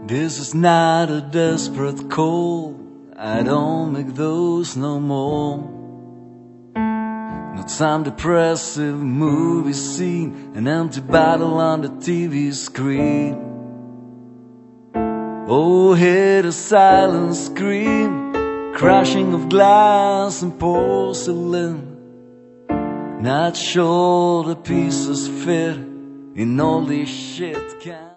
This is not a desperate call, I don't make those no more. Not some depressive movie scene, an empty bottle on the TV screen. Oh, hear the silent scream, crashing of glass and porcelain. Not sure the pieces fit in all this shit can